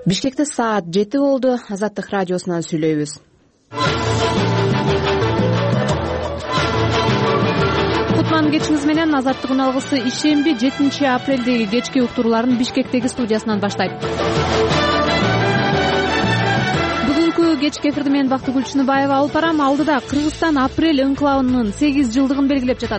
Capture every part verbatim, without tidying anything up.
Бишкекте саат жети болду. Азаттык радиосунан сүйлөйбүз. Кутман кечиңиз менен Азаттык үналгысы ишемби жетинчи апрелдеги кечки уктурууларын Бишкектеги студиясынан баштайт. Бүгүнкү кечки эфирди мен Бактыгүл Чыныбаева алып барам. Алдыда Кыргызстан апрель ыңкылабынын сегиз жылдыгын белгилеп жатат.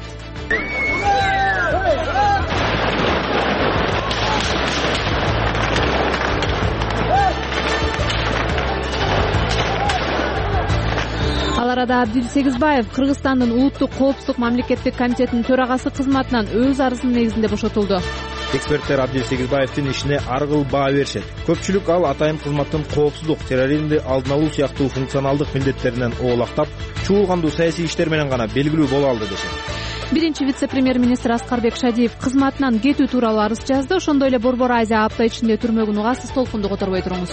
Ал арада Абдил Сегизбаев Кыргызстандын улуттук коопсуздук мамлекеттик комитетинин төрагасы кызматынан өз арызынын негизинде бошотулду. Эксперттер Абдил Сегизбаевдин ишине ар кыл баа беришет. Көпчүлүк ал атайын кызматтын коопсуздук, терроризмди алдын алуу сыяктуу функционалдык милдеттеринен оолактап, чуулгандуу саясий иштер менен гана белгилүү боло алды дешет. Биринчи вице-премьер-министр Аскарбек Шадиев кызматынан кетүү тууралуу арыз жазды. Ошондой эле Борбор Азия апта ичинде түрмөгүн угасыз. Толкунду которбой туруңуз.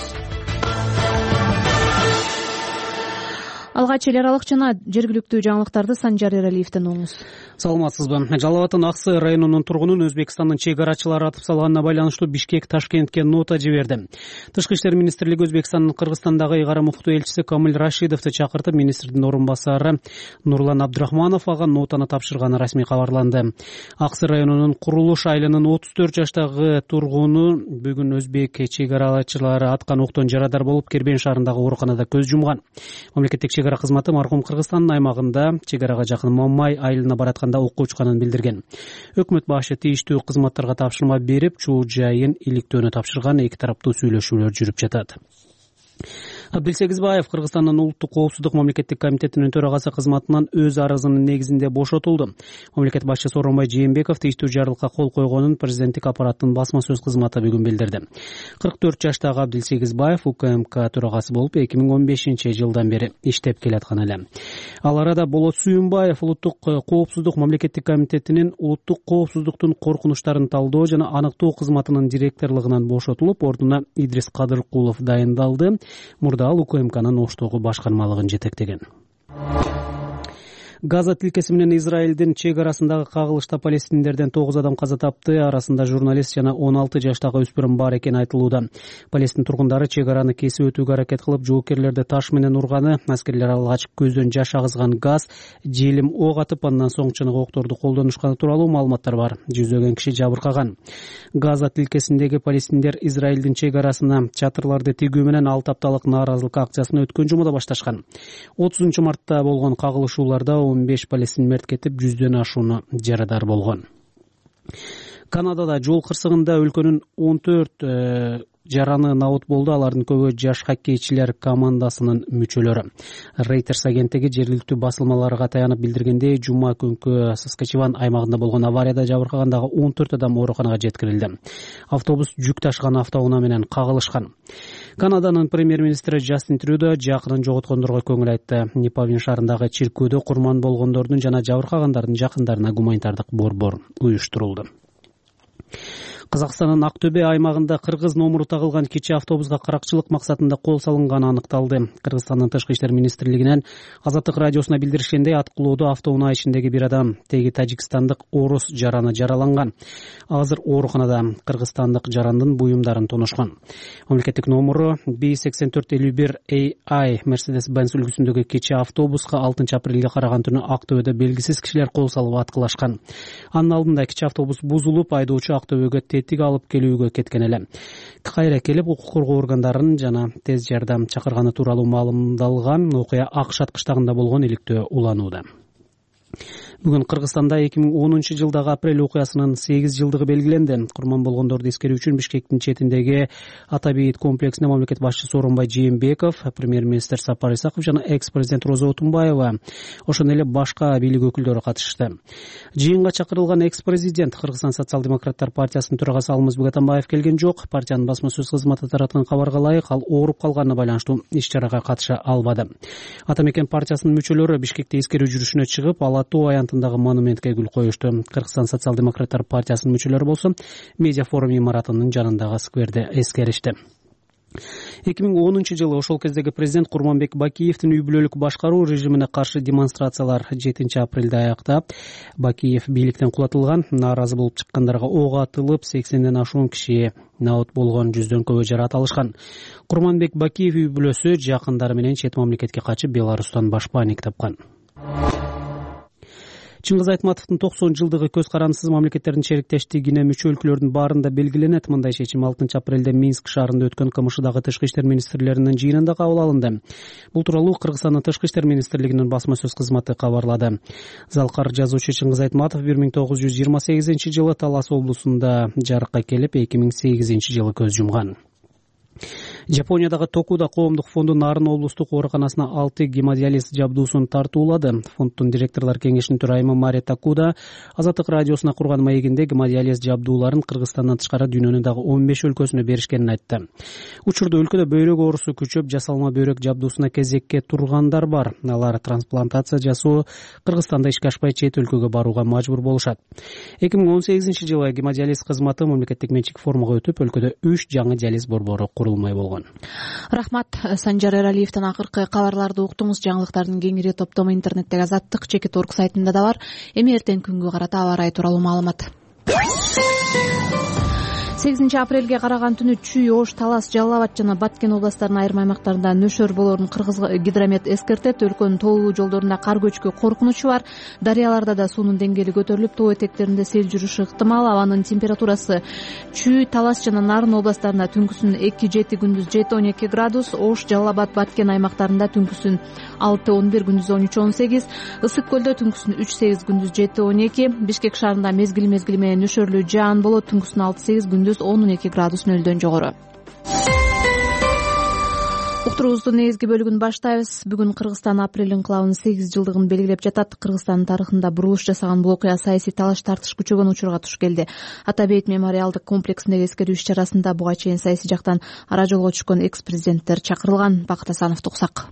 Алгач эл аралык жана жергиликтүү жаңылыктарды Санжар Эралиевден угуңуз. Саламатсызбы. Жалал абаддын Аксы районунун тургунун Өзбекстандын чек арачылары атып салганына байланыштуу Бишкек Ташкентке нота жиберди. Тышкы иштер министрлиги Өзбекстандын Кыргызстандагы ыйгара муктуу элчиси Камил Рашидовду чакыртып, министрдин орун басары Нурлан Абдрахманов ага нотаны тапшырганы расмий кабарланды. Аксы районунун Курулуш айылынын отуз төрт жаштагы тургуну бүгүн Өзбек чек арачылары аткан октон жарадар болуп, Кербен шаарындагы ооруканада көз жумган. Мамлекеттик чек ара кызматы маркум Кыргызстандын аймагында чек арага жакын Мамай айылына баратканда окко учканын билдирген. Өкмөт башы тийиштүү кызматтарга тапшырма берип, чуу жайын иликтөөнү тапшырган. Эки тараптуу сүйлөшүүлөр жүрүп жатат. Абдил Сегизбаев Кыргызстандын улуттук коопсуздук мамлекеттик комитетинин төрагасы кызматынан өз арызынын негизинде бошотулду. Мамлекет башчысы Сооронбай Жээнбеков тийиштүү жарлыкка кол койгонун президенттик аппараттын басма сөз кызматы бүгүн билдирди. кырк төрт жаштагы Абдил Сегизбаев УКМК төрагасы болуп эки миң он бешинчи жылдан бери иштеп келаткан эле. Ал арада Болот Сүйүнбаев улуттук коопсуздук мамлекеттик комитетинин улуттук коопсуздуктун коркунучтарын талдоо жана аныктоо кызматынын директорлугунан бошотулуп, ордуна Идрис Кадыркулов дайындалды. Мурда ал УКМКнын Оштогу башкармалыгын жетектеген. Газа тилкеси менен Израилдин чек арасындагы кагылышта палестиндерден тогуз адам каза тапты. Арасында журналист жана он алты жаштагы өспүрүм бар экени айтылууда. Палестин тургундары чек араны кесип өтүүгө аракет кылып, жоокерлерди таш менен урганы, аскерлер алгач көздөн жаш агызган газ, желим ок атып, андан соң чыныгы окторду колдонушканы тууралуу маалыматтар бар. Жүздөгөн киши жабыркаган. Газа тилкесиндеги палестиндер Израилдин чек арасына чатырларды тигүү менен алты апталык нааразылык акциясын өткөн жумада башташкан. отузунчу мартта болгон кагылышууларда он беш палестин мерт кетип, жүздөн ашууну жарадар болгон. Канадада жол кырсыгында өлкөнүн он төрт жараны набут болду. Алардын көбү жаш хоккейчилер командасынын мүчөлөрү. Reuters агенттиги жергиликтүү басылмаларга таянып билдиргендей, жума күнкү Саскачеван аймагында болгон аварияда жабыркагандагы он төрт адам ооруканага жеткирилди. Автобус жүк ташыган автоунаа менен кагылышкан. Канаданын премьер-министри Джастин Трюдо жакынын жоготкондорго көңүл айтты. Непавин шаарындагы чиркөөдө курман болгондордун жана жабыркагандардын жакындарына гуманитардык борбор уюштурулду. Казакстандын Актөбе аймагында кыргыз номуру тагылган кичи автобуска каракчылык максатында кол салынганы аныкталды. Кыргызстандын тышкы иштер министрлигинен Азаттык радиосуна билдиришкендей, аткылоодо автоунаа ичиндеги бир адам, теги тажикстандык орус жараны жараланган. Азыр ооруканада. Кыргызстандык жарандын буюмдарын тонушкан. Мамлекеттик номуру би сексен төрт элүү бир эй ай Mercedes-Benz үлгүсүндөгү кичи автобуска алтынчы апрелге караган түнү Актөбөдө белгисиз кишилер кол салып аткылашкан. Анын алдында кичи автобус бузулуп, айдоочу Актөбөгө тетик алып келүүгө кеткен эле. Кайра келип, укук коргоо органдарын жана тез жардам чакырганы тууралуу маалымдалган. Окуя Акш аткычтагында болгон, иликтөө уланууда. Бүгүн Кыргызстанда эки миң онунчу жылдагы апрель окуясынын сегиз жылдыгы белгиленди. Курман болгондорду эскерүү үчүн Бишкектин четиндеги Атабейит комплексине мамлекет башчысы Сооронбай Жээнбеков, премьер-министр Сапар Исаков жана экс-президент Роза Отунбаева, ошондой эле башка бийлик өкүлдөрү катышты. Жыйынга чакырылган экс-президент Кыргызстан социал-демократтар партиясынын төрагасы Алмазбек Атамбаев келген жок. Партиянын басма сөз кызматы тараткан кабарга ылайык, ал ооруп калганына байланыштуу иш-чарага катыша албады. Атамекен партиясынын мүчөлөрү Бишкекте эскерүү жүрүшүнө чыгып, Ала Тоо аянтындагы монументке гүл коюшту. Кыргызстан социал-демократтар партиясынын мүчөлөрү болсо медиа форум имаратынын жанындагы скверде эскеришти. эки миң онунчу жылы ошол кездеги президент Курманбек Бакиевдин үй бүлөлүк башкаруу режимине каршы демонстрациялар жетинчи апрелде аяктап, Бакиев бийликтен кулатылган, нааразы болуп чыккандарга ок атылып, сексенден ашуун киши наот болгон, жүздөн көбү жаракат алышкан. Курманбек Бакиев үй бүлөсү жакындары менен чет мамлекетке качып, Беларустан башпаанек тапкан. Чыңгыз Айтматовдун токсон жылдыгы көз карандысыз мамлекеттердин шериктештигине мүчө өлкөлөрдүн баарында белгиленет. Мындай чечим алтынчы апрелде Минск шаарында өткөн КМШдагы тышкы иштер министрлеринин жыйынында кабыл алынды. Бул тууралуу Кыргызстандын тышкы иштер министрлигинин басма сөз кызматы кабарлады. Залкар жазуучу Чыңгыз Айтматов бир миң тогуз жүз жыйырма сегизинчи жылы Талас облусунда жарыкка келип, эки миң сегизинчи жылы көз жумган. Жапониядагы Токуда коомдук фонду Нарын облустук ооруканасына алты гемодиализ жабдуусун тартуулады. Фонддун директорлор кеңешинин төрайымы Мари Такуда Азаттык радиосуна курган маегинде гемодиализ жабдууларын Кыргызстандан тышкары дүйнөнүн дагы он беш өлкөсүнө беришкенин айтты. Учурда өлкөдө бөйрөк оорусу күчөп, жасалма бөйрөк жабдуусуна кезекке тургандар бар. Алар трансплантация жасоо, Кыргызстанда ишке ашпай чет өлкөгө барууга мажбур болушат. эки миң он сегизинчи жылы гемодиализ кызматы мамлекеттик менчик формага өтүп, өлкөдө үч жаңы диализ борбору курулмай болгон. Рахмат. Санжар Эралиевдин акыркы кабарларды уктуңуз. Жаңылыктардын кеңири топтому интернеттеги Азаттык чекит орг сайтында да бар. Эми эртең күнгө карата аба ырайы тууралуу маалымат. сегизинчи апрелге караган түнү Чүй, Ош, Талас, Жалал Абад жана Баткен областарынын айрым аймактарында нөшөр болоорун Кыргыз гидромет эскертет. Өлкөнүн тоолуу жолдорунда кар көчкү коркунучу бар. Дарыяларда да суунун деңгээли көтөрүлүп, тоо этектеринде сел жүрүшү ыктымал. Абанын температурасы Чүй, Талас жана Нарын областарында түнкүсүн эки жети, күндүз жети он эки градус, Ош, Жалал Абад, Баткен аймактарында түнкүсүн алты он бир, күндүз он үч он сегиз, Ысык көлдө түнкүсүн үч сегиз, күндүз жети он эки, Бишкек шаарында мезгил мезгили менен нөшөрлүү жаан болот, түнкүсүн алты сегиз, күндүз он эки градус нөлдөн жогору. Уктуруубуздун негизги бөлүгүн баштайбыз. Бүгүн Кыргызстан апрель инкылабынын сегиз жылдыгын белгилеп жатат. Кыргызстандын тарыхында бурулуш жасаган бул окуя саясий талаш тартыш күчөгөн учурга туш келди. Атабейт мемориалдык комплексиндеги эскерүү иш чарасында буга чейин саясий жактан ара жолго түшкөн экс президенттер чакырылган. Бакыт Асановду уксак.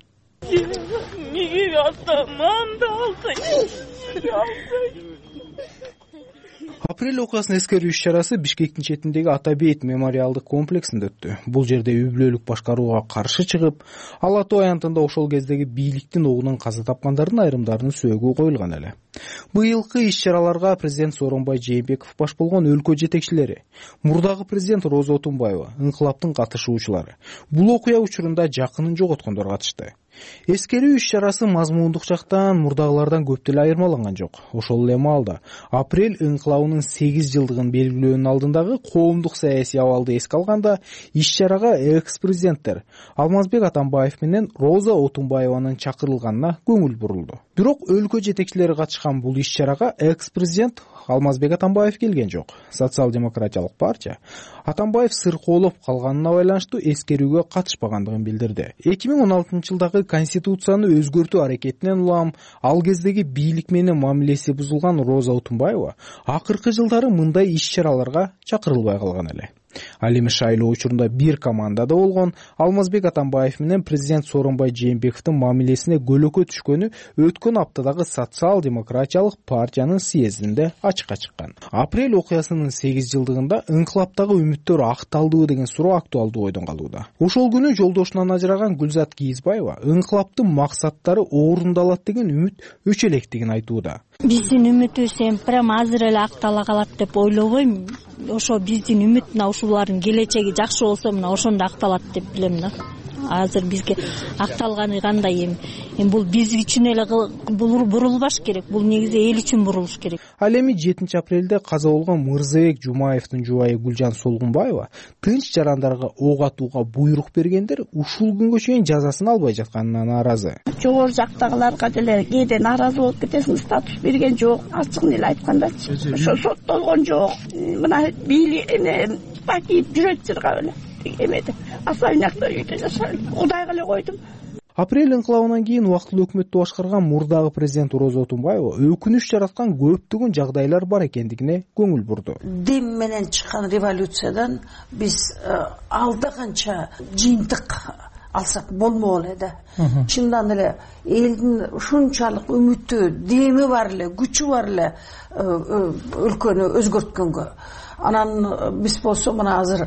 Апрель окуясын эскерүү иш чарасы Бишкектин четиндеги Атабейт мемориалдык комплексинде өттү. Бул жерде үй бүлөлүк башкарууга каршы чыгып, Ала тоо аянтында ошол кездеги бийликтин огунан каза тапкандардын айрымдарынын сөөгү коюлган эле. Быйылкы иш чараларга президент Сооронбай Жээнбеков баш болгон өлкө жетекчилери, мурдагы президент Роза Отунбаева, инкылаптын катышуучулары, бул окуя учурунда жакынын жоготкондор катышты. Эскерүү иш чарасы мазмундук жактан мурдагылардан көп деле айырмаланган жок. Ошол эле маалда апрель инкылабынын сегиз жылдыгын белгилөөнүн алдындагы коомдук саясий абалды эске алганда, иш чарага экс-президенттер Алмазбек Атамбаев менен Роза Отунбаеванын чакырылганына көңүл бурулду. Бирок өлкө жетекчилери катышкан бул иш чарага экс-президент Алмазбек Атамбаев келген жок. Социал-демократиялык партия Атамбаев сыркоолоп калганына байланыштуу эскерүүгө катышпагандыгын билдирди. эки миң он алтынчы жылдагы конституцияны өзгөртүү аракетинен улам ал кездеги бийлик менен мамилеси бузулган Роза Отунбаева акыркы жылдары мындай иш чараларга чакырылбай калган эле. Ал эми шайлоо учурунда бир командада болгон Алмазбек Атамбаев менен президент Сооронбай Жээнбековдун мамилесине көлөкө түшкөнү өткөн аптадагы социал-демократиялык партиянын съездинде ачыкка чыккан. Апрель окуясынын сегиз жылдыгында инкылаптагы үмүттөр акталдыбы деген суроо актуалдуу ойдон калууда. Ошол күнү жолдошунан ажыраган Гүлзат Кийизбаева инкылаптын максаттары орундалат деген үмүт өчө электигин айтууда. Биздин үмүтүбүз эми прям азыр эле актала калат деп ойлобойм. Ошо биздин үмүт мына ушулардын келечеги жакшы болсо мына ошондо акталат деп билем да. Азыр бизге акталганы кандай эми? Эми бул биз үчүн эле бурулбаш керек. Бул негизи эл үчүн бурулуш керек. Ал эми жетинчи апрелде каза болгон Мырзабек Жумаевдин жубайы Гүлжан Солгунбаева тынч жарандарга ок атууга буйрук бергендер ушул күнгө чейин жазасын албай жатканына нааразы. Жогору жактагыларга деле кээде нааразы болуп кетесиң, статус берген жок, ачыгын эле айткандачы. Ошо соттолгон жок. Мына бийлик Бакиев жүрөт жыргап эле. Эмеди. Асайнакта үйдө жашайм. Кудайга эле койдум. Апрель инкылабынан кийин убактылуу өкмөттү башкарган мурдагы президент Роза Отунбаева өкүнүч жараткан көптөгөн жагдайлар бар экендигине көңүл бурду. Дем менен чыккан революциядан биз алда канча жыйынтык алсак болмок эле да. Чындан эле элдин ушунчалык үмүтү, деми бар эле, күчү бар эле өлкөнү өзгөрткөнгө. Анан биз болсо мына азыр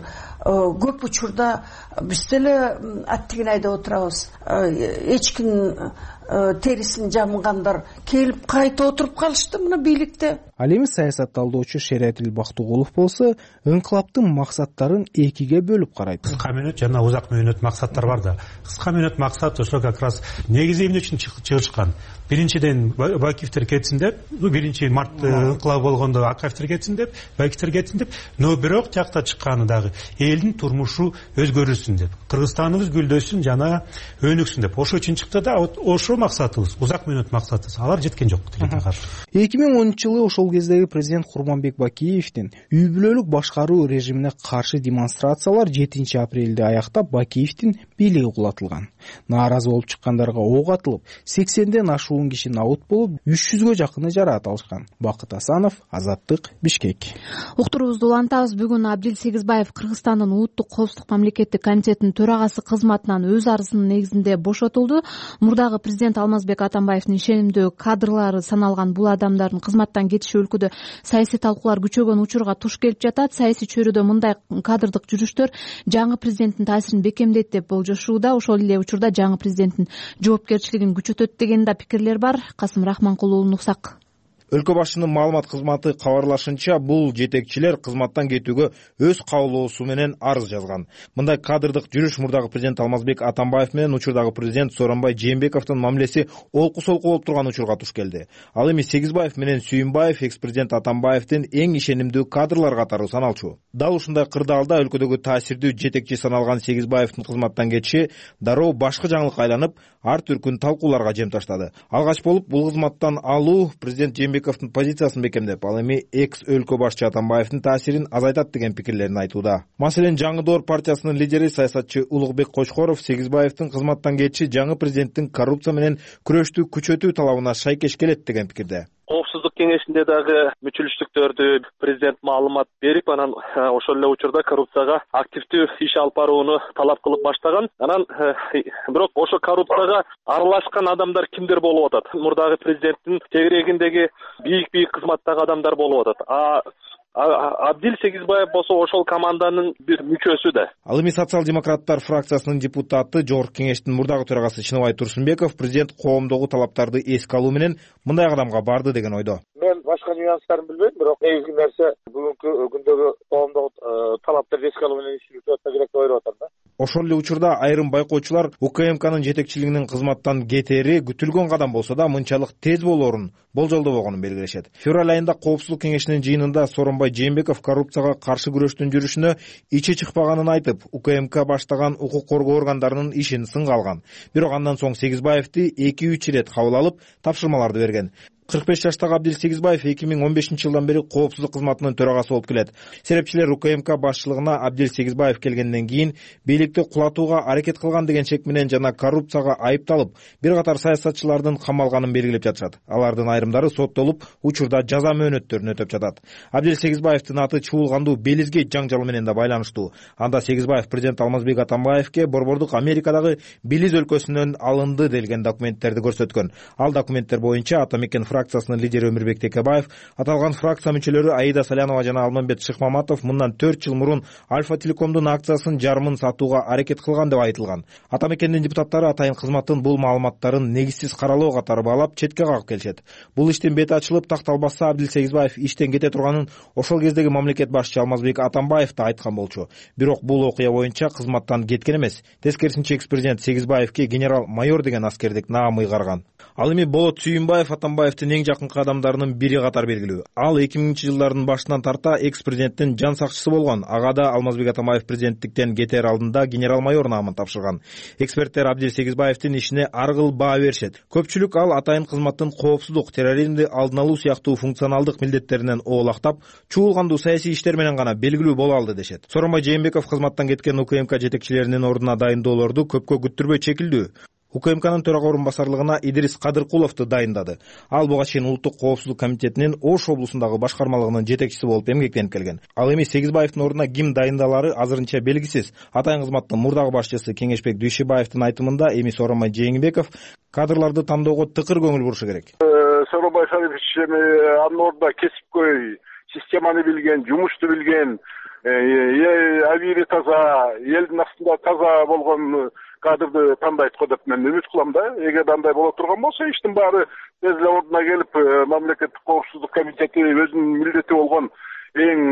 көп учурда биз деле аттигин айдап отурабыз. Эчкин терисин жамгандар келип кайта отуруп калышты мына бийликте. Ал эми саясат талдоочу Шериатил Бактыгулов болсо инкылаптын максаттарын экиге бөлүп карайт. Кыска мөөнөт жана узак мөөнөт максаттар бар да. Кыска мөөнөт максат ошо как раз негизи эмне үчүн чыгышкан. Биринчиден Бакиевтер кетсин деп, биринчи март инкылабы болгондо Акаевтер кетсин деп, Бакиевтер кетсин деп, но бирок жакта чыкканы дагы элдин турмушу өзгөрүлсүн деп, Кыргызстаныбыз гүлдөсүн жана өнүксүн деп. Ошо үчүн чыкты да, ошо максатыбыз, узак мөөнөт максатыбыз. Алар жеткен жок тилекке каршы. эки миң онунчу жылы ошол кездеги президент Курманбек Бакиевдин үй бүлөлүк башкаруу режимине каршы демонстрациялар жетинчи апрелде аяктап Бакиевдин бийлиги кулатылган. Нааразы болуп чыккандарга ок атылып, сексенден ашуун киши набут болуп, үч жүзгө жакыны жараат алышкан. Бакыт Асанов, Азаттык, Бишкек. Уктуруубузду улантабыз. Бүгүн Абдил Сегизбаев Кыргызстандын улуттук коопсуздук мамлекеттик комитетинин төрагасы кызматынан өз арызынын негизинде бошотулду. Мурдагы президент Алмазбек Атамбаевдин ишенимдүү кадрлары саналган бул адамдардын кызматтан кетиши өлкөдө саясий талкуулар күчөгөн учурга туш келип жатат. Саясий чөйрөдө мындай кадрдык жүрүштөр жаңы президенттин таасирин бекемдейт деп болжошууда. Ошол эле учурда жаңы президенттин жоопкерчилигин күчөтөт деген да пикирлер бар. Касым Рахманкул уулун уксак. Өлкө башчынын маалымат кызматы кабарлашынча, бул жетекчилер кызматтан кетүүгө өз каалоосу менен арыз жазган. Мындай кадрдык жүрүш мурдагы президент Алмазбек Атамбаев менен учурдагы президент Сооронбай Жээнбековдун мамилеси олку-солку болуп турган учурга туш келди. Ал эми Сегизбаев менен Сүйүнбаев экс-президент Атамбаевдин эң ишенимдүү кадрлар катары саналчу. Дал ушундай кырдаалда өлкөдөгү таасирдүү жетекчи саналган Сегизбаевдин кызматтан кетиши дароо башкы жаңылыкка айланып, ар түркүн талкууларга жем таштады. Алгач болуп бул кызматтан алуу президент Жээнбековдун позициясын бекемдеп, ал эми экс өлкө башчы Атамбаевдин таасирин азайтат деген пикирлерин айтууда. Маселен, Жаңы Доор партиясынын лидери саясатчы Улукбек Кочкоров Сегизбаевдин кызматтан кетиши жаңы президенттин коррупция менен күрөштү күчөтүү талабына шайкеш келет деген пикирде. Коопсуздук кеңешинде дагы мүчүлүштүктөрдү президент маалымат берип, анан ошол эле учурда коррупцияга активдүү иш алып барууну талап кылып баштаган. Анан бирок ошо коррупцияга аралашкан адамдар кимдер болуп атат? Мурдагы президенттин тегерегиндеги бийик-бийик кызматтагы адамдар болуп атат. А Абдил Сегизбаев болсо ошол команданын бир мүчөсү да. Ал эми социал-демократтар фракциясынын депутаты, Жогорку кеңештин мурдагы төрагасы Чыныбай Турсунбеков президент коомдогу талаптарды эске алуу менен мындай кадамга барды деген ойдо. Мен башка нюанстарын билбейм, бирок негизги нерсе бүгүнкү күндөгү коомдогу талаптарды эске алуу менен иш жүргүзүп атса керек деп ойлоп атам да. Ошол эле учурда айрым байкоочулар УКМКнын жетекчилигинин кызматтан кетери күтүлгөн кадам болсо да мынчалык тез болоорун болжолдобогонун белгилешет. Февраль айында коопсуздук кеңешинин жыйынында Сооронбай Жээнбеков коррупцияга каршы күрөштүн жүрүшүнө ичи чыкпаганын айтып, УКМК баштаган укук коргоо органдарынын ишин сынга алган. Бирок андан соң Сегизбаевди эки үч ирет кабыл алып, тапшырмаларды берген. кырк беш жаштагы Абдил Сегизбаев эки миң он бешинчи жылдан бери коопсуздук кызматынын төрагасы болуп келет. Серепчилер УКМК башчылыгына Абдил Сегизбаев келгенден кийин бийликти кулатууга аракет кылган деген чек менен жана коррупцияга айыпталып, бир катар саясатчылардын камалганын белгилеп жатышат. Алардын айрымдары соттолуп, учурда жаза мөөнөттөрүн өтөп жатат. Абдил Сегизбаевдин аты чуулгандуу Белизгейт жаңжалы менен да байланыштуу. Анда Сегизбаев президент Алмазбек Атамбаевке борбордук Америкадагы Белиз өлкөсүнөн алынды делген документтерди көрсөткөн. Ал документтер боюнча Атамекен фракциясынын лидери Өмүрбек Текебаев, аталган фракция мүчөлөрү Аида Салянова жана Алмамбет Шыкмаматов мындан төрт жыл мурун Альфа Телекомдун акциясын жарымын сатууга аракет кылган деп айтылган. Атамекендин депутаттары атайын кызматтын бул маалыматтарын негизсиз каралоо катары баалап, четке кагып келишет. Бул иштин бети ачылып, такталбаса Абдил Сегизбаев иштен кете турганын ошол кездеги мамлекет башчы Алмазбек Атамбаев да айткан болчу. Бирок бул окуя боюнча кызматтан кеткен эмес. Тескерисинче экс-президент Сегизбаевке генерал-майор деген аскердик наам ыйгарган. Ал эми Болот Сүйүнбаев Атамбаевдин эң жакынкы адамдарынын бири катар белгилүү. Ал эки миңинчи жылдардын башынан тарта экс-президенттин жан сакчысы болгон. Ага да Алмазбек Атамбаев президенттиктен кетер алдында генерал-майор наамын тапшырган. Эксперттер Абдил Сегизбаевдин ишине ар кыл баа беришет. Көпчүлүк ал атайын кызматтын коопсуздук, терроризмди алдын алуу сыяктуу функционалдык милдеттеринен оолактап, чуулгандуу саясий иштер менен гана белгилүү боло алды дешет. Сооронбай Жээнбеков кызматтан кеткен УКМК жетекчилеринин ордуна дайындоолорду көпкө күттүрбөй чекилдүү. УКМКнын төрага орун басарлыгына Идрис Кадыркуловду дайындады. Ал буга чейин улуттук коопсуздук комитетинин Ош облусундагы башкармалыгынын жетекчиси болуп эмгектенип келген. Ал эми Сегизбаевдин ордуна ким дайындалары азырынча белгисиз. Атайын кызматтын мурдагы башчысы Кеңешбек Дүйшүбаевдин айтымында эми Сооронбай Жээнбеков кадрларды тандоого тыкыр көңүл бурушу керек. Сооронбай Шарипович анын ордуна кесипкөй системаны билген, жумушту билген, абийири таза, элдин астында таза болгон кадрды тандайт го деп мен үмүт кылам да. Эгер андай боло турган болсо, иштин баары тез эле ордуна келип, мамлекеттик коопсуздук комитети өзүнүн милдети болгон эң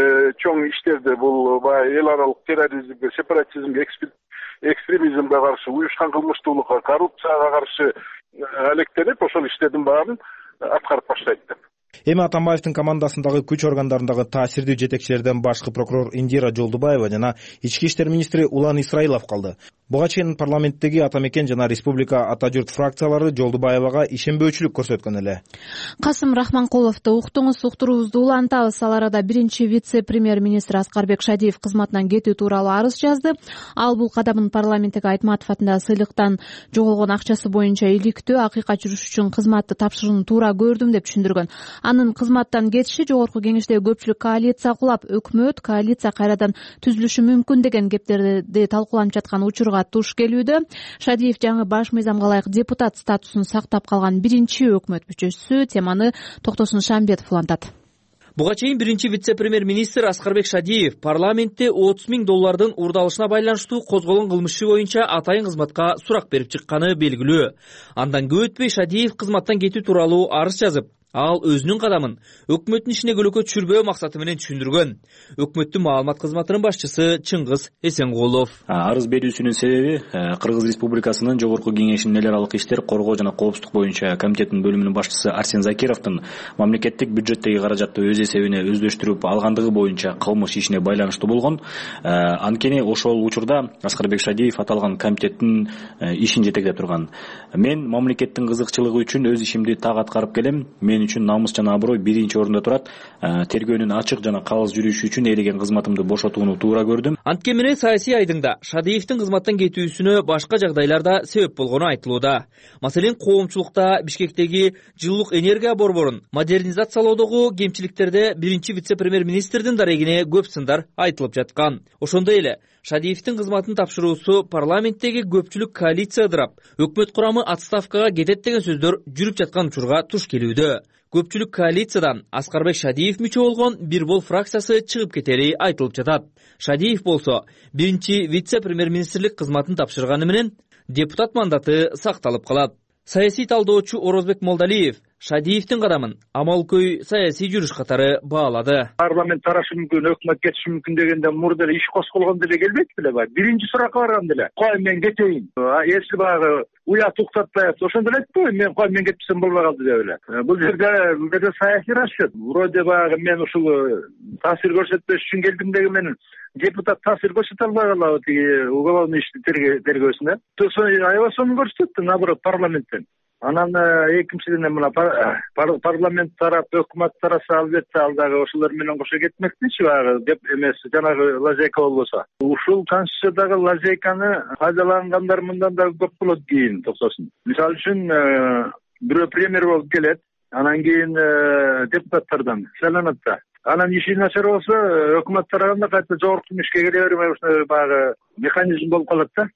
чоң иштерди, бул баягы эл аралык терроризмге, сепаратизмге, экстремизмге каршы, уюшкан кылмыштуулукка, коррупцияга каршы алектенип, ошол иштердин баарын аткарып баштайт деп. Эми Атамбаевдин командасындагы күч органдарындагы таасирдүү жетекчилерден башкы прокурор Индира Жолдубаева жана ички иштер министри Улан Исраилов калды. Буга чейин парламенттеги Ата мекен жана Республика Ата журт фракциялары Жолдубаевага ишенбөөчүлүк көрсөткөн эле. Касым Рахманкуловду уктуңуз, уктуруубузду улантабыз. Ал арада биринчи вице-премьер-министр Аскарбек Шадиев кызматынан кетүү тууралуу арыз жазды. Ал бул кадамын парламенттеги Айтматов атындагы сыйлыктан жоголгон акчасы боюнча иликтөө, акыйкат жүрүш үчүн кызматты тапшырууну туура көрдүм деп түшүндүргөн. Анын кызматтан кетиши жогорку кеңештеги көпчүлүк коалиция кулап, өкмөт коалиция кайрадан түзүлүшү мүмкүн деген кептерди талкууланып жаткан учурга туш келүүдө. Шадиев жаңы баш мыйзамга ылайык депутат статусун сактап калган биринчи өкмөт мүчөсү. Теманы Токтосун Шамбетов улантат. Буга чейин биринчи вице-премьер-министр Аскарбек Шадиев парламентте отуз миң доллардын урдалышына байланыштуу козголгон кылмыш иши боюнча атайын кызматка сурак берип чыкканы белгилүү. Андан көп өтпөй Шадиев кызматтан кетүү тууралуу арыз жазып, ал өзүнүн кадамын өкмөттүн ишине көлөкө түшүрбөө максаты менен түшүндүргөн. Өкмөттүн маалымат кызматынын башчысы Чыңгыз Эсенгулов. Арыз берүүсүнүн себеби Кыргыз Республикасынын жогорку кеңешинин эл аралык иштер, коргоо жана коопсуздук боюнча комитетинин бөлүмүнүн башчысы Арсен Закировдун мамлекеттик бюджеттеги каражатты өз эсебине өздөштүрүп алгандыгы боюнча кылмыш ишине байланыштуу болгон. Анткени ошол учурда Аскарбек Шадиев аталган комитеттин ишин жетектеп турган. Мен мамлекеттин кызыкчылыгы үчүн өз ишимди так аткарып келем. Мен үчүн намыс жана аброй биринчи орунда турат. Тергөөнүн ачык жана калыс жүрүшү үчүн ээлеген кызматымды бошотууну туура көрдүм. Анткени менен саясий айдыңда Шадиевдин кызматтан кетүүсүнө башка жагдайларда себеп болгону айтылууда. Маселен, коомчулукта Бишкектеги жылуулук энергия борборун модернизациялоодогу кемчиликтерде биринчи вице-премьер-министрдин дарегине көп сындар айтылып жаткан. Ошондой эле Шадиевдин кызматын тапшыруусу парламенттеги көпчүлүк коалиция ыдырап, өкмөт курамы отставкага кетет деген сөздөр жүрүп жаткан учурга туш келүүдө. Көпчүлүк коалициядан Аскарбек Шадиев мүчө болгон Бир бол фракциясы чыгып кетери айтылып жатат. Шадиев болсо биринчи вице-премьер-министрлик кызматын тапшырганы менен депутат мандаты сакталып калат. Саясий талдоочу Орозбек Молдалиев Шадиевдин кадамын амалкөй саясий жүрүш катары баалады. Парламент тарашы мүмкүн, өкмөт кетиши мүмкүн дегенде мурда эле иш козголгон деле келбейт беле баа. Биринчи суракка барган деле. Кой мен кетейин. Если багы уят уктатпай атса, ошондо эле айтпайбы, мен кой мен кетпесем болбой калды деп эле. Бул жерде бул жерде саясий расчет. Вроде багы мен ушул таасир көрсөтпөш үчүн келдим деген менен депутат таасир көрсөтө албай калабы тиги уголовный ишти тергөөсүнө. Аябай сонун көрсөттү наоборот парламенттен. Анан экинчиден мына парламент тарап, өкмөт тараса албетте ал дагы ошолор менен кошо кетмекчи багы деп эмес, жанагы лазейка болбосо. Ушул конституциядагы лазейканы пайдалангандар мындан да көп болот кийин токсосун. Мисалы үчүн бирөө премьер болуп келет, анан кийин депутаттардан сайланат да. Анан иши начар болсо, өкмөт тарабында кайта жогорку кеңешке келе бермей ушундай багы механизм болуп калат да.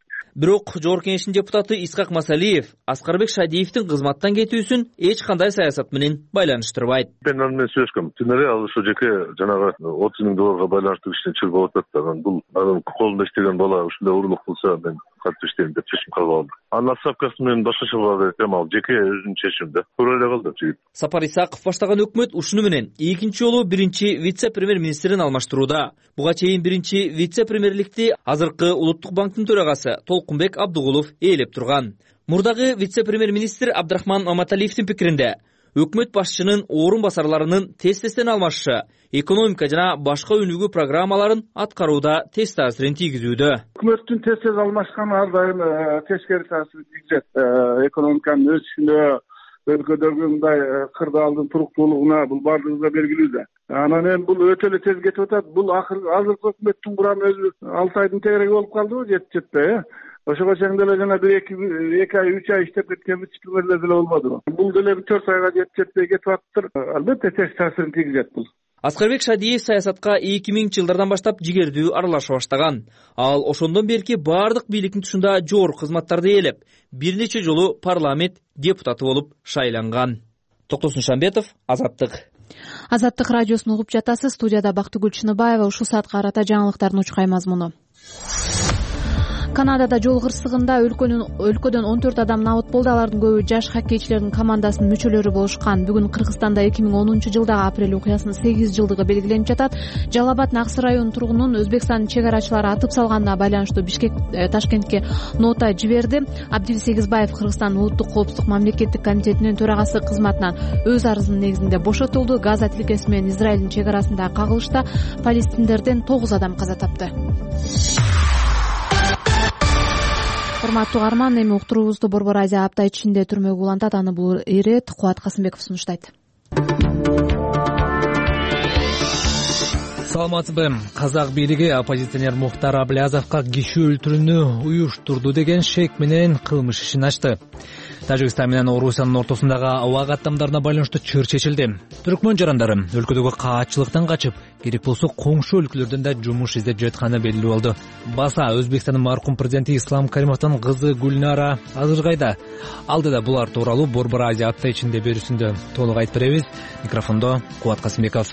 Бирок жогорку кеңештин депутаты Исхак Масалиев Аскарбек Шадиевдин кызматтан кетүүсүн эч кандай саясат менен байланыштырбайт. Мен аны менен сүйлөшкөм. Түн эле ал ошо жеке жанагы отуз миң долларга байланыштуу иштен чыгып атат да. Бул анын колунда иштеген бала ушундай урурлук кылса мен кантип иштейм деп чечим кабыл алдым. Анын отставкасы менен башкача болот экен, ал жеке өзүнүн чечими да. Туура эле кылды жигит. Сапар Исаков баштаган өкмөт ушуну менен экинчи жолу биринчи вице-премьер-министрин алмаштырууда. Буга чейин биринчи вице-премьерликти азыркы Улуттук банктын төрагасы Толкунбек Абдыгулов ээлеп турган. Мурдагы вице-премьер-министр Абдрахман Маматалиевдин пикиринде, өкмөт башчынын орун басарларынын тез-тезден алмашышы экономика жана башка өнүгүү программаларын аткарууда тез таасирин тийгизүүдө. Өкмөттүн тез-тез алмашканы ар дайым тескери таасир тийгизет. Экономиканын өсүшүнө, өлкөдөгү мындай кырдаалдын туруктуулугуна бул баардыгыбызга белгилүү да. Анан эми бул өтө эле тез кетип атат. Бул азыркы өкмөттүн курамы өзү алты айдын тегереги болуп калдыбы, жетип жетпей, э? Ошого чейин деле жана бир эки эки ай, үч ай иштеп кеткен вице-премьерлер деле болбодубу. Бул деле төрт айга жетип жетпей кетип атыптыр. Албетте тез таасирин тийгизет бул. Аскарбек Шадиев саясатка эки миңинчи жылдардан баштап жигердүү аралаша баштаган. Ал ошондон берки бардык бийликтин тушунда жогорку кызматтарды ээлеп, бир нече жолу парламент депутаты болуп шайланган. Токтосун Шамбетов, Азаттык. Азаттык радиосун угуп жатасыз. Студияда Бактыгүл Чыныбаева. Ушул саатка карата жаңылыктардын учкай мазмуну. Канадада жол кырсыгында өлкөдөн он төрт адам набыт болду. Алардын көбү жаш хоккейчилердин командасынын мүчөлөрү болушкан. Бүгүн Кыргызстанда эки миң онунчу жылдагы апрель окуясынын сегиз жылдыгы белгиленип жатат. Жалал Абад Наксы районунун тургунун Өзбекстандын чек арачылары атып салганына байланыштуу Бишкек Ташкентке нота жиберди. Абдибиз Эгизбаев Кыргызстандын улуттук коопсуздук мамлекеттик комитетинин төрагасы кызматынан өз арызынын негизинде бошотулду. Газа тилкеси менен Израилдин чек арасындагы кагылышта палестиндерден тогуз адам каза тапты. Урматтуу угарман, эми уктуруубузду Борбор Азия апта ичинде түрмөгө улантат. Аны бул ирет Кубат Касымбеков сунуштайт. Саламатсызбы? Казак бийлиги оппозиционер Мухтар Аблязовго киши өлтүрүүнү уюштурду деген шек менен кылмыш ишин ачты. Тажикстан менен Орусиянын ортосундагы аба каттамдарына байланыштуу чыр чечилди. Түркмөн жарандары өлкөдөгү каатчылыктан качып, керек болсо коңшу өлкөлөрдөн да жумуш издеп жатканы белгилүү болду. Баса Өзбекстандын маркум президенти Ислам Каримовдун кызы Гүлнара азыр кайда? Алдыда булар тууралуу Борбор Азия апта ичинде берүүсүндө толук айтып беребиз. Микрофондо Кубат Касымбеков.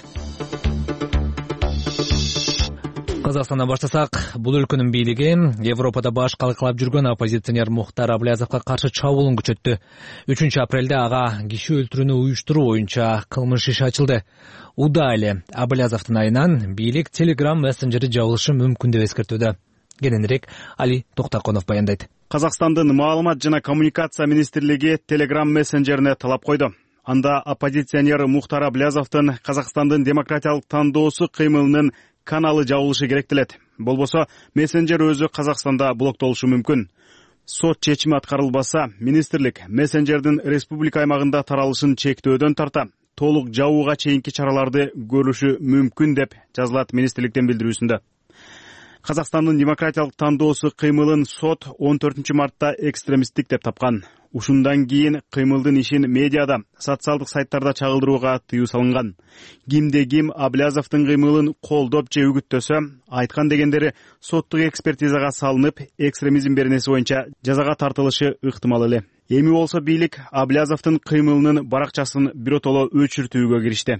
Казакстандан баштасак, бул өлкөнүн бийлиги Европада баш калкалап жүргөн оппозиционер Мухтар Аблязовго каршы чабуулун күчөттү. үчүнчү апрелде ага киши өлтүрүүнү уюштуруу боюнча кылмыш иши ачылды. Уда эле Аблязовдун айынан бийлик Telegram мессенджери жабылышы мүмкүн деп эскертүүдө. Кененирээк Али Токтаконов баяндайт. Казакстандын маалымат жана коммуникация министрлиги Telegram мессенджерине талап койду. Анда оппозиционер Мухтар Аблязовдун Казакстандын демократиялык тандоосу кыймылынын каналы жабылышы керектелет. Болбосо мессенджер өзү Казакстанда блоктолушу мүмкүн. Сот чечими аткарылбаса, министрлик мессенджердин республика аймагында таралышын чектөөдөн тарта, толук жабууга чейинки чараларды көрүшү мүмкүн деп жазылат министрликтин билдирүүсүндө. Казакстандын демократиялык тандоосу кыймылын сот он төртүнчү мартта экстремисттик деп тапкан. Ушундан кийин кыймылдын ишин медиада, социалдык сайттарда чагылдырууга тыюу салынган. Кимде ким Аблязовдун кыймылын колдоп же үгүттөсө, айткан дегендери соттук экспертизага салынып, экстремизм беренеси боюнча жазага тартылышы ыктымал эле. Эми болсо бийлик Аблязовдун кыймылынын баракчасын биротоло өчүртүүгө киришти.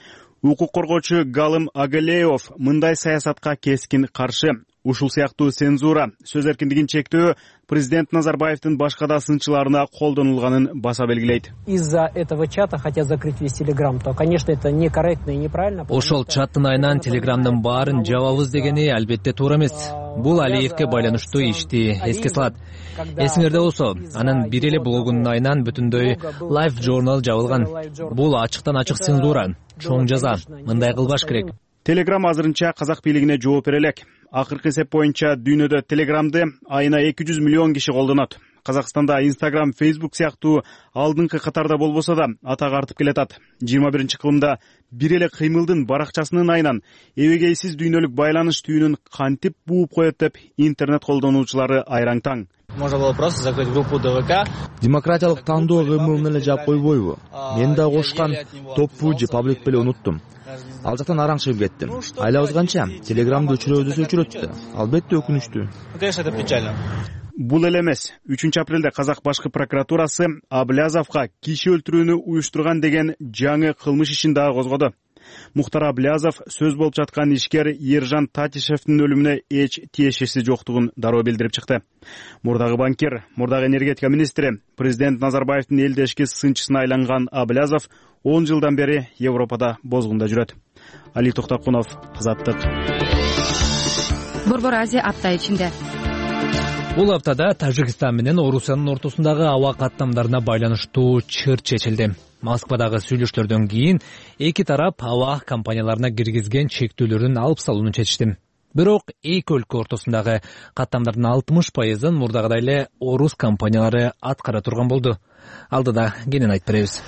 Укук коргоочу Галым Агалеев мындай саясатка кескин каршы. Ушул сыяктуу цензура, сөз эркиндигин чектөө президент Назарбаевдин башка да сынчыларына колдонулганын баса белгилейт. Из-за этого чата хотят закрыть весь Telegram, то, конечно, это некорректно и неправильно. Ошол чаттын айынан Telegramдын баарын жабабыз дегени албетте туура эмес. Бул Алиевке байланыштуу ишти эске салат. Эсиңерде болсо, анын бир эле блогунун айынан бүтүндөй Life Journal жабылган. Бул ачыктан ачык цензура, чоң жаза. Мындай кылбаш керек. Telegram азырынча казак бийлигине жооп бере элек. Акыркы эсеп боюнча дүйнөдө Telegramды айына эки жүз миллион киши колдонот. Казакстанда Instagram, Facebook сыяктуу алдыңкы катарда болбосо да атак артып келатат. жыйырма биринчи кылымда бир эле кыймылдын баракчасынын айынан эбегейсиз дүйнөлүк байланыш түйүнүн кантип бууп коет деп интернет колдонуучулары айраң таң. Можно было просто закрыть группу ДВК. Демократиялык тандоо кыймылын эле жаап койбойбу? Мен да кошкан топпу же паблик беле унуттум. Ал жактан араң чыгып кеттим. Айлабыз канча? Телеграмды өчүрөбүз десе өчүрөттү. Албетте өкүнүчтүү. Конечно, это печально. Бул эле эмес. үчүнчү апрелде Казак башкы прокуратурасы Аблязовго киши өлтүрүүнү уюштурган деген жаңы кылмыш ишин дагы козгоду. Мухтар Аблязов сөз болуп жаткан ишкер Ержан Татишевдин өлүмүнө эч тиешеси жоктугун дароо билдирип чыкты. Мурдагы банкир, мурдагы энергетика министри, президент Назарбаевдин элдешки сынчысына айланган Аблязов он жылдан бери Европада бозгунда жүрөт. Али Токтакунов, Азаттык. Борбор Азия апта ичинде. Бул аптада Тажикстан менен Орусиянын ортосундагы аба каттамдарына байланыштуу чыр чечилди. Москвадагы сүйлөшүүлөрдөн кийин эки тарап аба компанияларына киргизген чектөөлөрүн алып салууну чечишти. Бирок эки өлкө ортосундагы каттамдардын алтымыш пайызын мурдагыдай эле орус компаниялары аткара турган болду. Алдыда кенен айтып беребиз.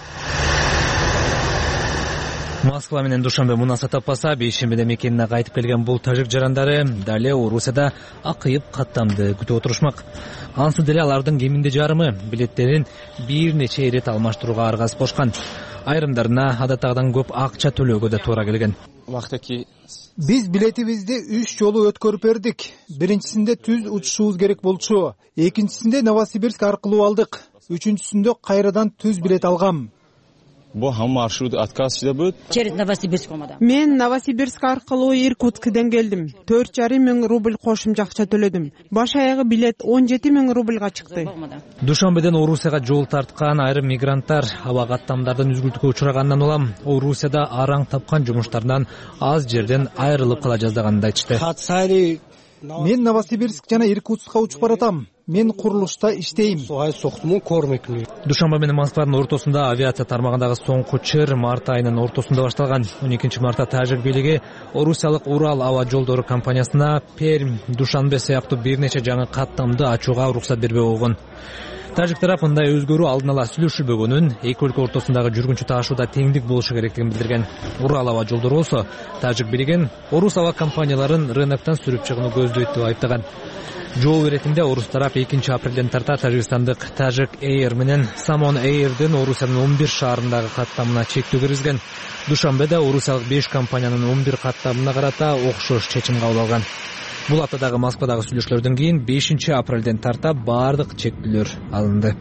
Москва менен Душанбе мунаса таппаса, бейшембиде мекенине кайтып келген бул тажик жарандары дале Орусияда акыйып каттамды күтүп отурушмак. Ансы деле алардын кеминде жарымы билеттерин бир нече ирет алмаштырууга аргасып кошкон. Айрымдарына адаттагыдан көп акча төлөөгө да туура келген. Биз билетибизди үч жолу өткөрүп бердик. Биринчисинде түз учушубуз керек болчу. Экинчисинде Новосибирск аркылуу алдык. Үчүнчүсүндө кайрадан түз билет алгам. Мен Новосибирск аркылуу Иркутскден келдим. төрт жарым миң рубль кошумча акча төлөдүм. Баш аягы билет он жети миң рубльга чыкты. Душанбеден Орусияга жол тарткан айрым мигранттар аба каттамдардын үзгүлтүккө учураганынан улам Орусияда араң тапкан жумуштарынан аз жерден айрылып кала жаздаганын айтышты. Мен Новосибирск жана Иркутскка учуп баратам. Мен курулушта иштейм. Душанбе менен Москванын ортосунда авиация тармагындагы соңку чыр март айынын ортосунда башталган. он экинчи мартта тажик бийлиги Орусиялык Урал аба жолдору компаниясына Пермь, Душанбе сыяктуу бир нече жаңы каттамды ачууга уруксат бербей койгон. Тажик тарап мындай өзгөрүү алдын ала сүйлөшүлбөгөнүн, эки өлкө ортосундагы жүргүнчү таашууда теңдик болушу керектигин билдирген. Урал аба жолдору болсо тажик бийлигин орус аба компанияларын рыноктон сүрүп чыгууну көздөйт деп айыптаган. Жол иретинде орус тарап экинчи апрелден тарта Тажикстандык Tajik Air менен Samon Air'дин Орусиянын он бир шаарындагы каттамына чектөө киргизген. Душанбеде орусиялык беш компаниянын он бир каттамына карата окшош чечим кабыл алган. Бул аптадагы Москвадагы сүйлөшүүлөрдөн кийин бешинчи апрелден тарта баардык чектөөлөр алынды.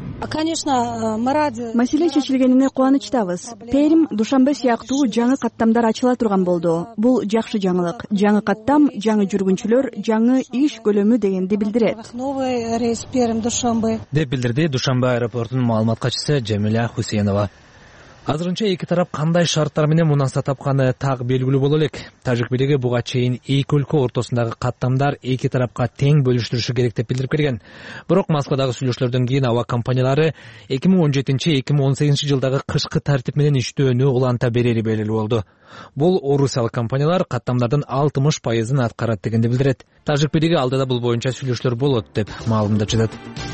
Маселе чечилгенине кубанычтабыз. Пермь, Душанбе сыяктуу жаңы каттамдар ачыла турган болду. Бул жакшы жаңылык. Жаңы каттам, жаңы жүргүнчүлөр, жаңы иш көлөмү дегенди билдирет. Деп билдирди Душанбе аэропортунун маалымат катчысы Жамиля Хусейнова. Азырынча эки тарап кандай шарттар менен мунаса тапканы так белгилүү боло элек. Тажик бийлиги буга чейин эки өлкө ортосундагы каттамдар эки тарапка тең бөлүштүрүшү керек деп билдирип келген. Бирок Москвадагы сүйлөшүүлөрдөн кийин аба компаниялары эки миң он жетинчи — эки миң он сегизинчи жылдагы кышкы тартип менен иштөөнү уланта берери белгилүү болду. Бул орусиялык компаниялар каттамдардын алтымыш пайызын аткарат дегенди билдирет. Тажик бийлиги алдыда бул боюнча сүйлөшүүлөр болот деп маалымдап жатат.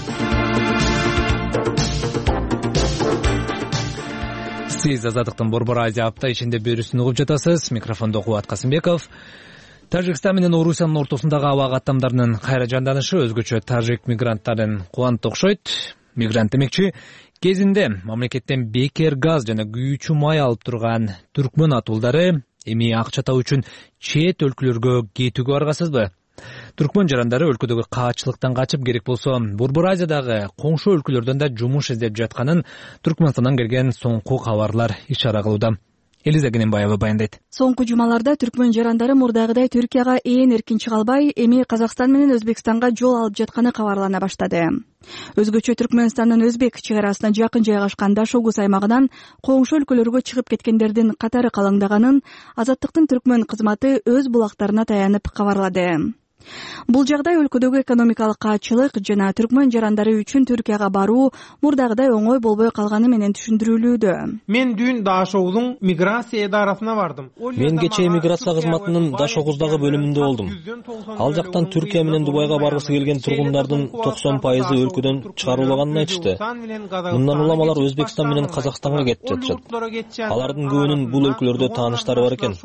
Сиз Азаттыктын Борбор Азия апта ичинде берүүсүн угуп жатасыз. Микрофондо Кубат Касымбеков. Тажикстан менен Орусиянын ортосундагы аба каттамдарынын кайра жанданышы өзгөчө тажик мигранттарын кубантты окшойт. Мигрант демекчи кезинде мамлекеттен бекер газ жана күйүүчү май алып турган түркмөн атуулдары эми акча табуу үчүн чет өлкөлөргө кетүүгө баргасызбы? Түркмөн жарандары өлкөдөгү каачылыктан качып, керек болсо Борбор Азиядагы коңшу өлкөлөрдөн да жумуш издеп жатканын Түркмөнстандан келген соңку кабарлар ишара кылууда. Элиза Гененбаева баяндайт. Соңку жумаларда түркмөн жарандары мурдагыдай Түркияга ээн эркин чыга албай, эми Казакстан менен Өзбекстанга жол алып жатканы кабарлана баштады. Өзгөчө Түркмөнстандын Өзбек чек арасына жакын жайгашкан Дашогуз аймагынан коңшу өлкөлөргө чыгып кеткендердин катары калаңдаганын Азаттыктын түркмөн кызматы өз булактарына таянып кабарлады. Бул жагдай өлкөдөгү экономикалык каачылык жана түркмөн жарандары үчүн Түркияга баруу мурдагыдай оңой болбой калганы менен түшүндүрүлүүдө. Мен дүйүн Дашогуздун миграция идарасына бардым. Мен кечээ миграция кызматынын Дашогуздагы бөлүмүндө болдум. Ал жактан Түркия менен Дубайга баргысы келген тургундардын токсон пайызы өлкөдөн чыгарылганын айтышты. Мындан улам алар Өзбекстан менен Казакстанга кетип жатышат. Алардын көбүнүн бул өлкөлөрдө тааныштары бар экен.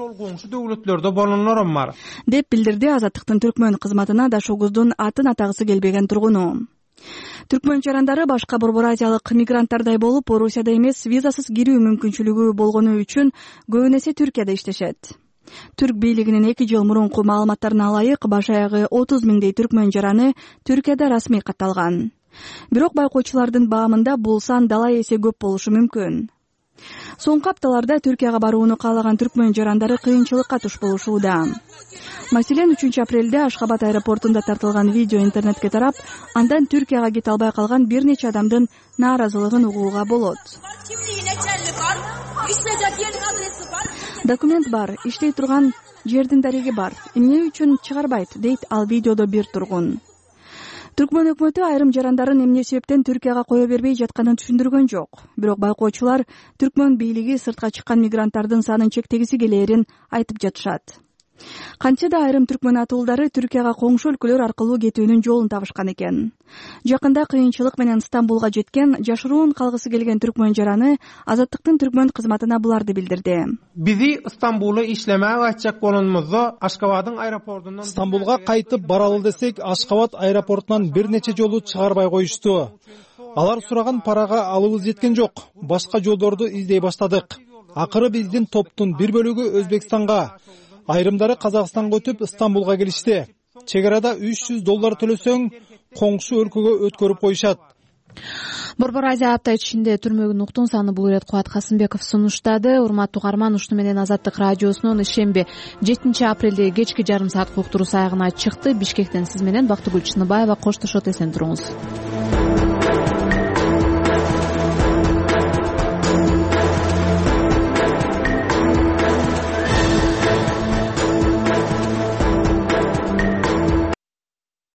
Деп билдирди Азаттыктын түркмөн кызматына Дашогуздун атын атагысы келбеген тургуну. Түркмөн жарандары башка Борбор Азиялык мигранттардай болуп, Орусияда эмес визасыз кирүү мүмкүнчүлүгү болгону үчүн көбүн эсе Түркияда иштешет. Түрк бийлигинин эки жыл мурунку маалыматтарына ылайык баш аягы отуз миңдей түркмөн жараны Түркияда расмий катталган. Бирок байкоочулардын баамында бул сан далай эсе көп болушу мүмкүн. Соңку апталарда Түркияга барууну каалаган түркмөн жарандары кыйынчылыкка туш болушууда. Маселен, үчүнчү апрелде Ашхабад аэропортунда тартылган видео интернетке тарап, андан Түркияга кете албай калган бир нече адамдын нааразылыгын угууга болот. Документ бар, иштей турган жердин дареги бар. Эмне үчүн чыгарбайт, дейт ал видеодо бир тургун. Түркмөн өкмөтү айрым жарандарын эмне себептен Түркияга кое бербей жатканын түшүндүргөн жок. Бирок байкоочулар түркмөн бийлиги сыртка чыккан мигранттардын санын чектегиси келээрин айтып жатышат. Кантсе да айрым түркмөн атуулдары Түркияга коңшу өлкөлөр аркылуу кетүүнүн жолун табышкан экен. Жакында кыйынчылык менен Стамбулга жеткен, жашыруун калгысы келген түркмөн жараны Азаттыктын түркмөн кызматына буларды билдирди. Бизи Стамбулга иштемеге ачак болгонубузду Ашхабаддын аэропортунан Стамбулга кайтып баралы десек, Ашхабад аэропортунан бир нече жолу чыгарбай коюшту. Алар сураган парага алыбыз жеткен жок. Башка жолдорду издей баштадык. Акыры биздин топтун бир бөлүгү Өзбекстанга, айрымдары Казакстанга өтүп Стамбулга келишти. Чек арада үч жүз доллар төлөсөң, коңшу өлкөгө өткөрүп коюшат. Борбор Азия апта ичинде түрмөгүн уктун саны бул ирет Кубат Касымбеков сунуштады. Урматтуу угарман, ушуну менен Азаттык радиосунун ишемби жетинчи апрелдеги кечки жарым сааттык уктуруу аягына чыкты. Бишкектен сиз менен Бактыгүл Чыныбаева коштошот. Эсен туруңуз.